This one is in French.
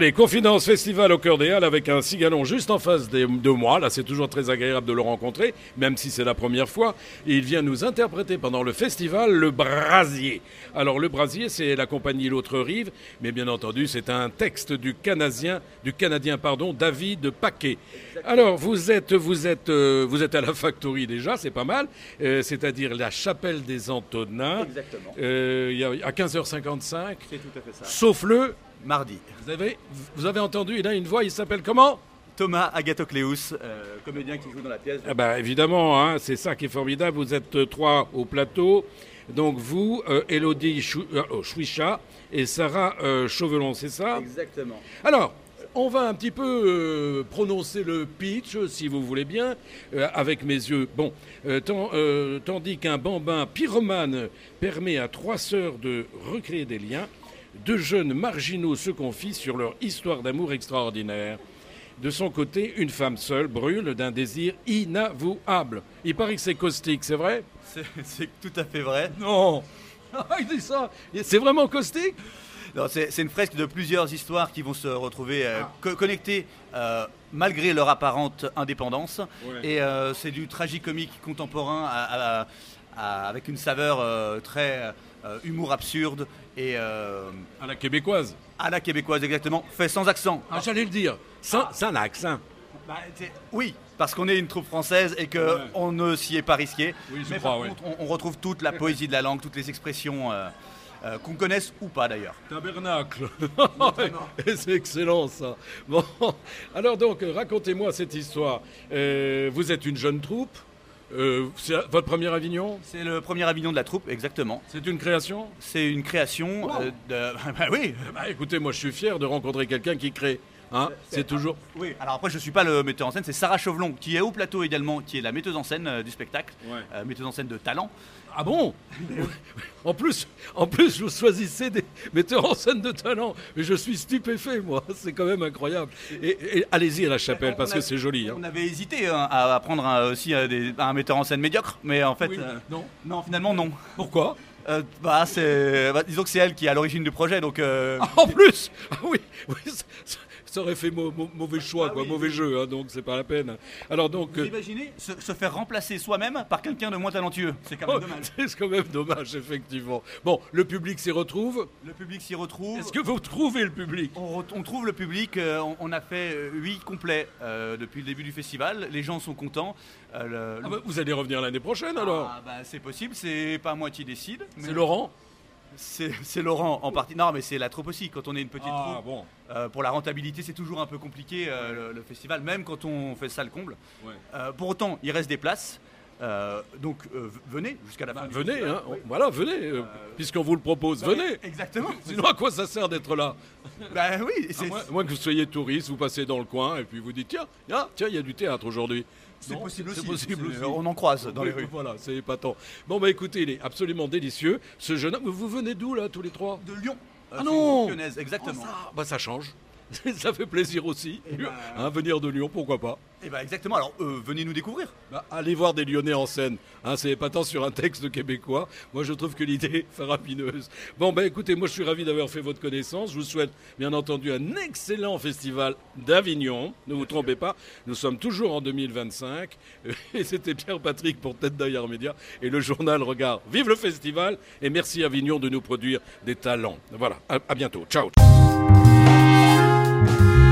Allez, Confidence Festival au Cœur des Halles avec un cigalon juste en face de moi. Là, c'est toujours très agréable de le rencontrer, même si c'est la première fois. Et il vient nous interpréter pendant le festival le Brasier. Alors, le Brasier, c'est la compagnie L'Autre Rive, mais bien entendu, c'est un texte du Canadien, David Paquet. Alors, vous êtes à la Factory déjà, c'est pas mal, c'est-à-dire la chapelle des Antonins. Exactement. À 15h55. C'est tout à fait ça. Sauf le Mardi. Vous avez entendu, il a une voix, il s'appelle comment ? Thomas Agathocléus, comédien qui joue dans la pièce. Ah bah, évidemment, hein, c'est ça qui est formidable. Vous êtes trois au plateau. Donc vous, Élodie Chouicha et Sarah Chauvelon, c'est ça ? Exactement. Alors, on va un petit peu prononcer le pitch, si vous voulez bien, avec mes yeux. Bon, tandis qu'un bambin pyromane permet à trois sœurs de recréer des liens, deux jeunes marginaux se confient sur leur histoire d'amour extraordinaire. De son côté, une femme seule brûle d'un désir inavouable. Il paraît que c'est caustique, c'est vrai ? C'est tout à fait vrai. Non. Il dit ça. C'est vraiment caustique ? Non, c'est une fresque de plusieurs histoires qui vont se retrouver connectées malgré leur apparente indépendance. Ouais. Et c'est du tragicomique contemporain avec une saveur très humour absurde et à la québécoise. À la québécoise, exactement. Fait sans accent. Ah, j'allais le dire. Sans accent. Bah, oui, parce qu'on est une troupe française et qu'on ne s'y est pas risqué. Oui, mais par contre, on retrouve toute la poésie de la langue, toutes les expressions qu'on connaisse ou pas d'ailleurs. Tabernacle. C'est excellent ça. Bon, alors donc, racontez-moi cette histoire. Vous êtes une jeune troupe. C'est votre premier Avignon ? C'est le premier Avignon de la troupe, exactement. C'est une création ? C'est une création oui. Bah, écoutez, moi je suis fier de rencontrer quelqu'un qui crée. Hein, c'est toujours... Oui, alors après je ne suis pas le metteur en scène, c'est Sarah Chauvelon qui est au plateau également, qui est la metteuse en scène du spectacle, metteuse en scène de talent. Ah bon ? En plus, vous choisissez des metteurs en scène de talent. Mais je suis stupéfait, moi. C'est quand même incroyable. Et allez-y à la chapelle, parce que c'est joli. Hein. On avait hésité à prendre aussi un metteur en scène médiocre, mais en fait... Oui, non, finalement, non. Pourquoi ? Disons que c'est elle qui est à l'origine du projet, donc... En plus ? Ah oui, ça aurait fait mauvais choix, mauvais jeu, hein, donc c'est pas la peine. Alors donc, vous imaginez se faire remplacer soi-même par quelqu'un de moins talentueux, c'est quand même dommage. C'est quand même dommage, effectivement. Bon, le public s'y retrouve. Le public s'y retrouve. Est-ce que vous trouvez le public ? On trouve le public, on a fait 8 complets depuis le début du festival, les gens sont contents. Vous allez revenir l'année prochaine alors ? C'est possible, c'est pas moi qui décide. C'est Laurent ? C'est Laurent en partie. Non, mais c'est la troupe aussi. Quand on est une petite troupe, bon. Pour la rentabilité, c'est toujours un peu compliqué le festival, même quand on fait ça le comble. Ouais. Pour autant, il reste des places. Donc venez jusqu'à la fin. Venez, hein. Voilà, venez, puisqu'on vous le propose. Venez. Exactement. Sinon, à quoi ça sert d'être là ? Oui. À moins que vous soyez touriste, vous passez dans le coin et puis vous dites tiens, il y a du théâtre aujourd'hui. C'est possible aussi. Aussi. On en croise dans les rues. Voilà, c'est épatant. Bon, écoutez, il est absolument délicieux. Ce jeune homme, vous venez d'où, là, tous les trois ? De Lyon. Ah non ! Lyonnaise, exactement. Ça change. Ça fait plaisir aussi. Venir de Lyon, pourquoi pas ? Exactement. Alors, venez nous découvrir. Allez voir des Lyonnais en scène. C'est épatant sur un texte québécois. Moi, je trouve que l'idée est farabineuse. Bon, écoutez, moi, je suis ravi d'avoir fait votre connaissance. Je vous souhaite, bien entendu, un excellent festival d'Avignon. Ne vous trompez pas, nous sommes toujours en 2025. Et c'était Pierre-Patrick pour Tête d'Ailleurs Média et le journal Regard. Vive le festival et merci Avignon de nous produire des talents. Voilà, à bientôt. Ciao.